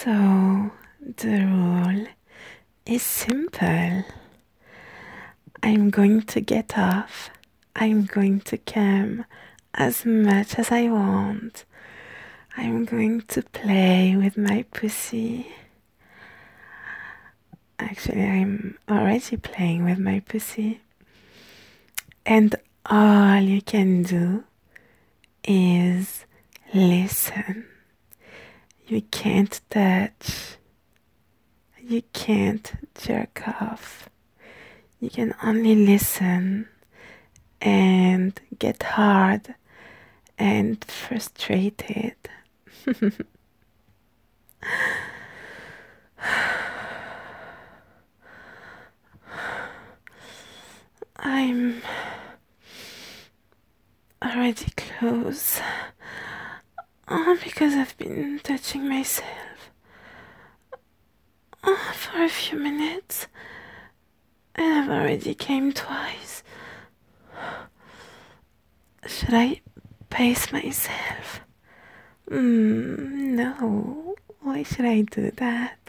So, the rule is simple. I'm going to get off. I'm going to come as much as I want. I'm going to play with my pussy. Actually, I'm already playing with my pussy. And all you can do is listen. You can't touch. You can't jerk off. You can only listen and get hard and frustrated. I'm already close. Because I've been touching myself for a few minutes and I've already came twice. Should I pace myself? No. Why should I do that?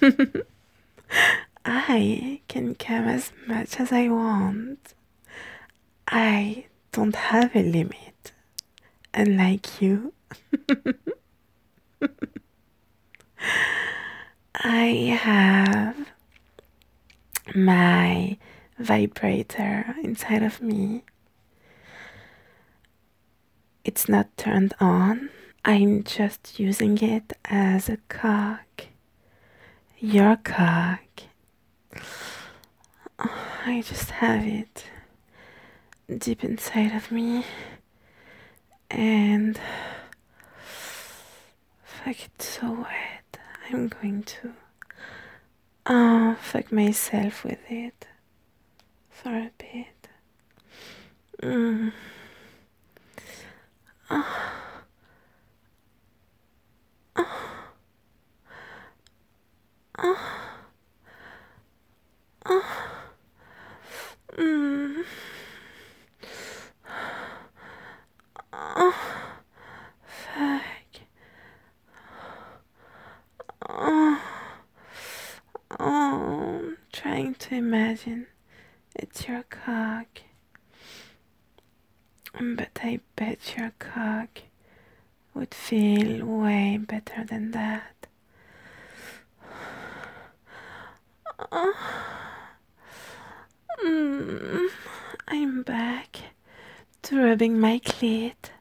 I can come as much as I want. I don't have a limit, unlike you. I have my vibrator inside of me. It's not turned on. I'm just using it as a cock. Your cock. I just have it deep inside of me. And fuck, it's so wet. I'm going to fuck myself with it for a bit. Fuck. Trying to imagine it's your cock. But I bet your cock would feel way better than that. I'm back to rubbing my clit.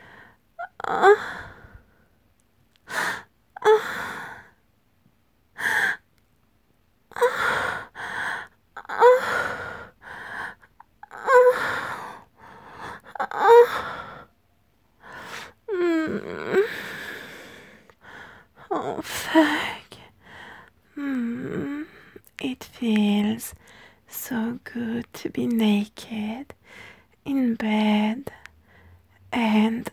Oh, fuck. It feels so good to be naked in bed and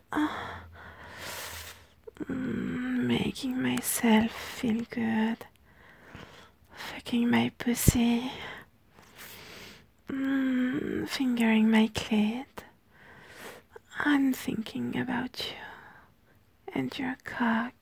making myself feel good, fucking my pussy, fingering my clit. I'm thinking about you and your cock.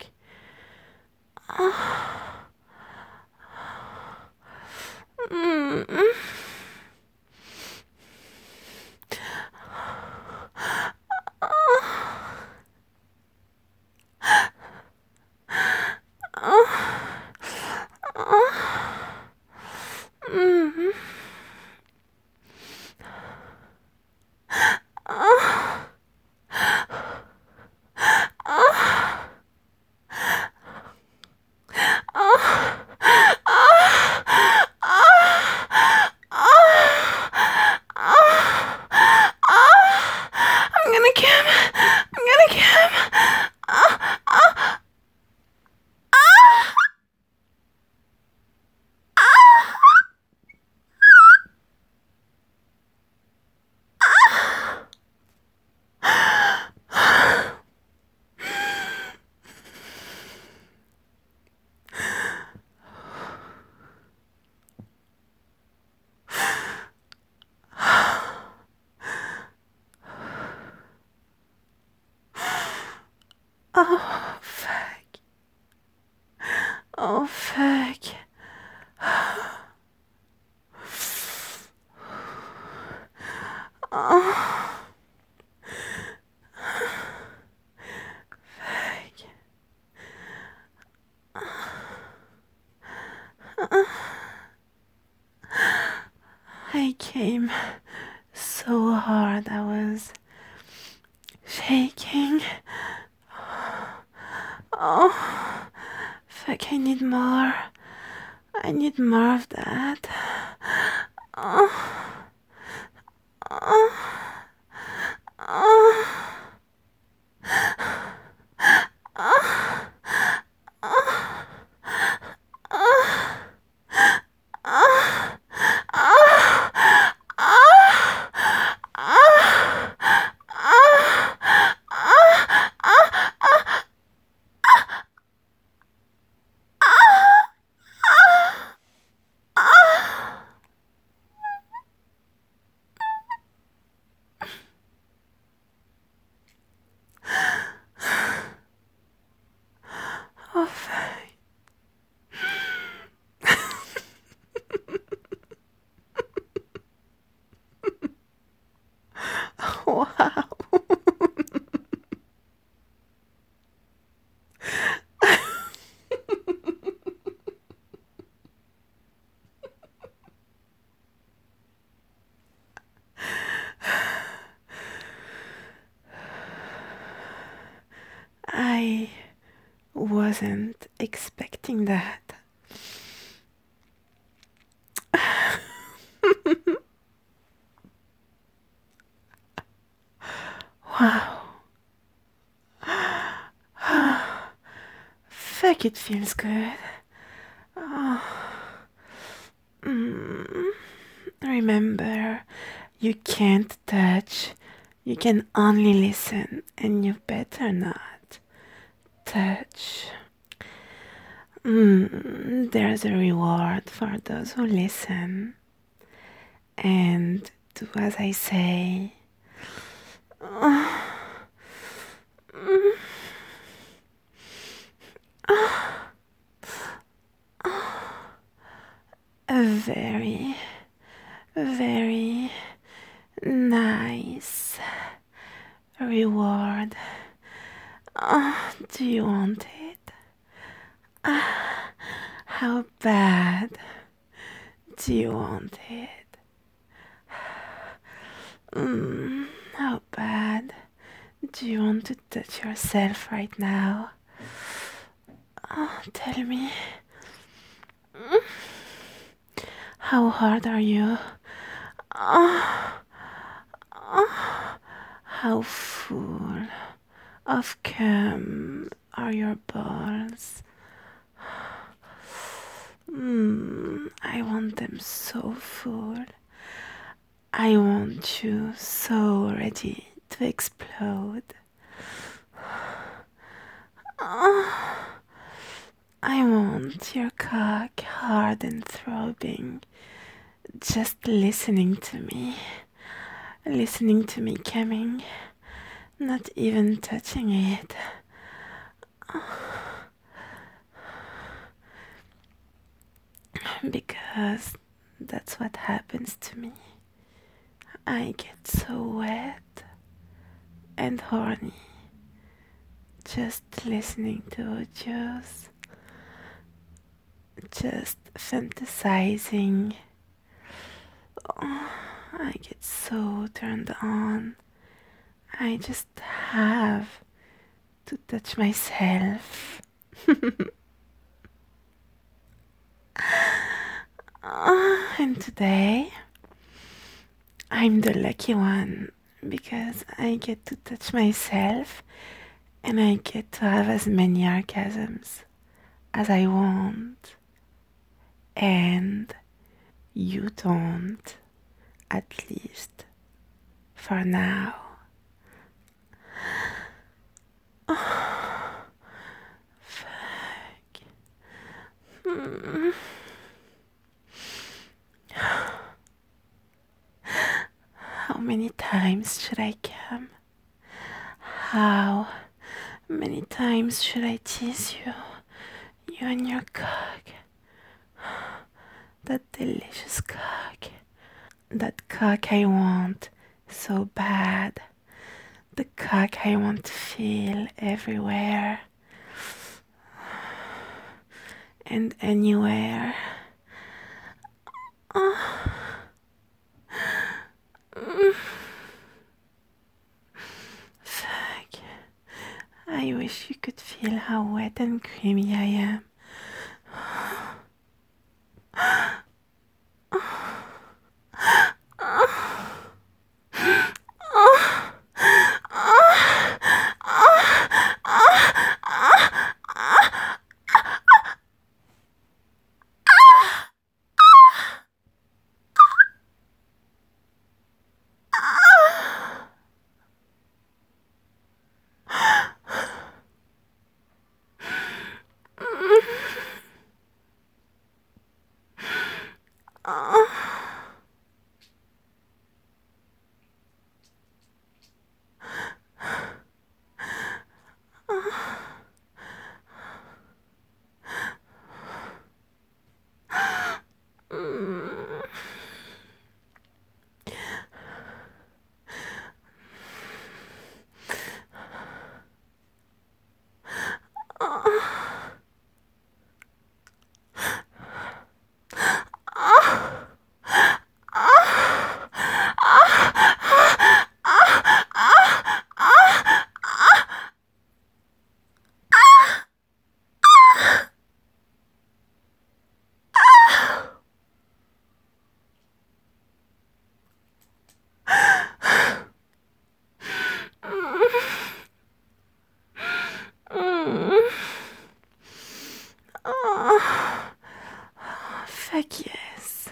Oh, fuck. Oh, I came so hard, I was shaking. Oh, fuck, I need more. I need more of that. Oh, oh, oh, oh, oh, oh, oh, oh, oh, wow. I wasn't expecting that. Wow. Fuck, it feels good. Oh. Mm. Remember, you can't touch, you can only listen, and you better not touch. There's a reward for those who listen and do as I say. A very, very nice reward. Do you want it? How bad do you want it? How bad do you want to touch yourself right now? Tell me. How hard are you? How full of cum are your balls? I want them so full. I want you so ready to explode. I want your cock hard and throbbing, just listening to me coming, not even touching it. Because that's what happens to me. I get so wet and horny just listening to audios, just fantasizing. I get so turned on. I just have to touch myself. And today, I'm the lucky one because I get to touch myself and I get to have as many orgasms as I want. And you don't, at least for now. Oh, fuck. How many times should I come? How many times should I tease you? You and your cock. That delicious cock. That cock I want so bad. The cock I want to feel everywhere and anywhere. Oh. Fuck. I wish you could feel how wet and creamy I am. Fuck yes.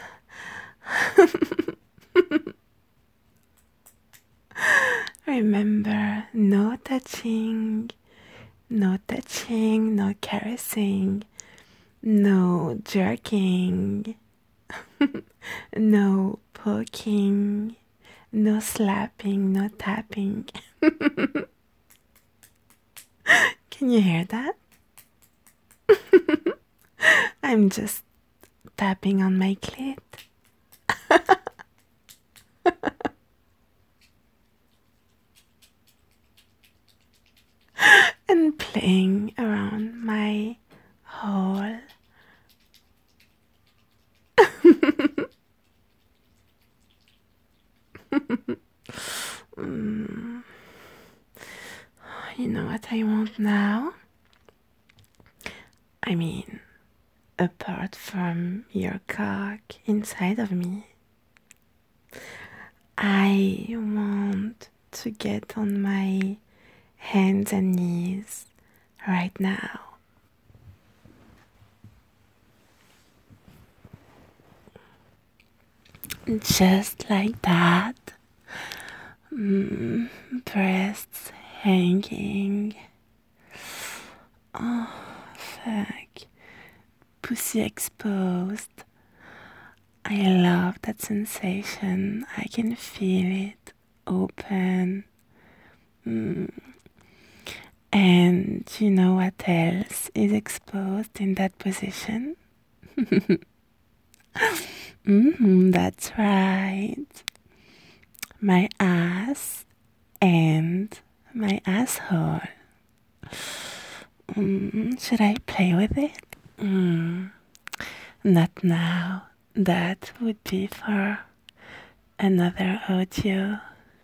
Remember, no touching, no touching, no caressing, no jerking, no poking, no slapping, no tapping. Can you hear that? I'm just tapping on my clit. And playing around my hole. mm. You know what I want now? I mean, apart from your cock inside of me, I want to get on my hands and knees right now. Just like that. Breasts hanging. Oh, fuck. Pussy exposed. I love that sensation. I can feel it open. And you know what else is exposed in that position? That's right. My ass and my asshole. Should I play with it? Not now. That would be for another audio.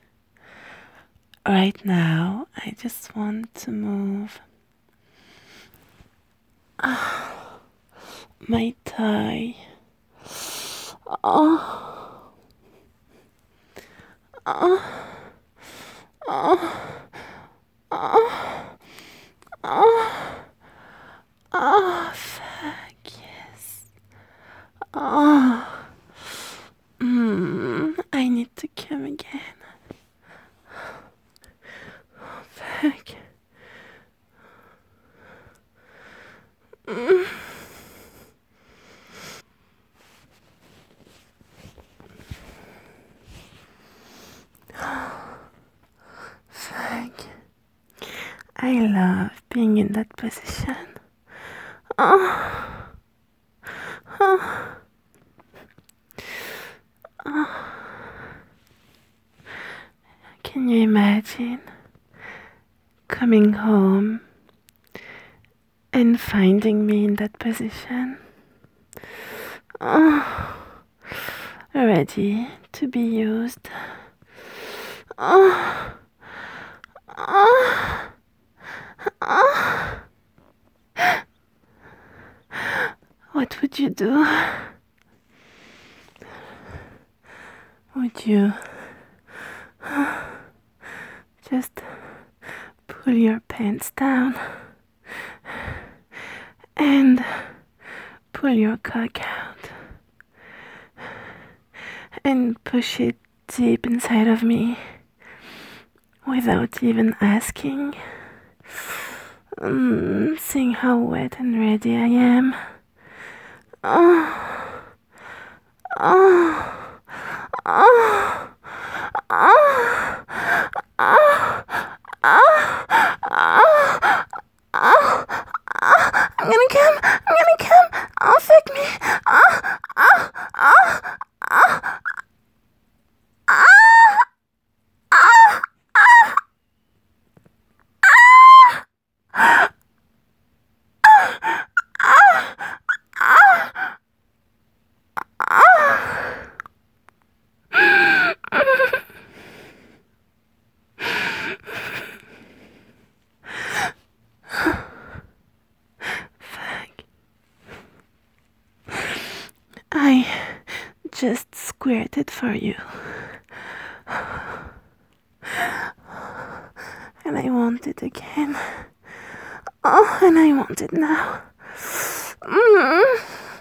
Right now, I just want to move my thigh. Oh. Oh. Oh. Oh. Oh. Oh, fuck yes. Oh. I need to come again. Oh, fuck. Fuck. I love being in that position. Oh, oh, oh. Can you imagine coming home and finding me in that position? Oh, ready to be used. Oh, oh, oh. What would you do? Would you just pull your pants down and pull your cock out and push it deep inside of me without even asking? Seeing how wet and ready I am. Oh, oh, oh, oh, oh, oh, oh, oh, I'm gonna come, I'm gonna come, oh, fuck me, oh, oh, oh, oh, oh, oh, fuck. I just squirted for you. And I want it again. Oh, and I want it now. Mm.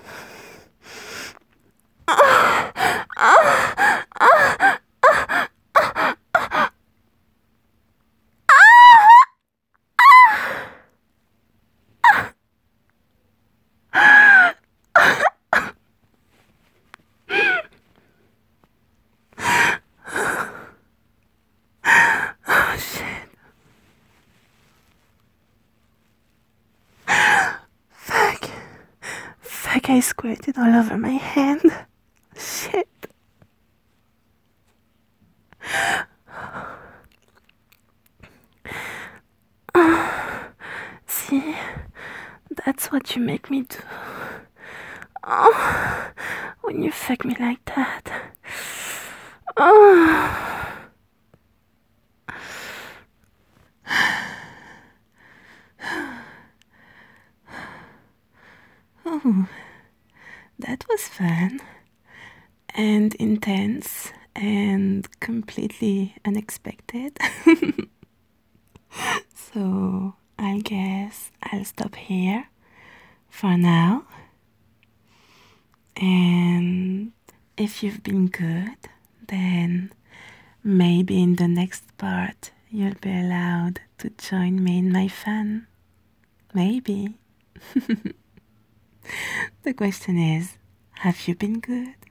Oh, shit. Fuck. Fuck, I squirted all over my hand. Shit. See, that's what you make me do. Oh, when you fuck me like that. Oh. Oh, that was fun and intense and completely unexpected. So I guess I'll stop here for now. And if you've been good, then maybe in the next part you'll be allowed to join me in my fun. Maybe. The question is, have you been good?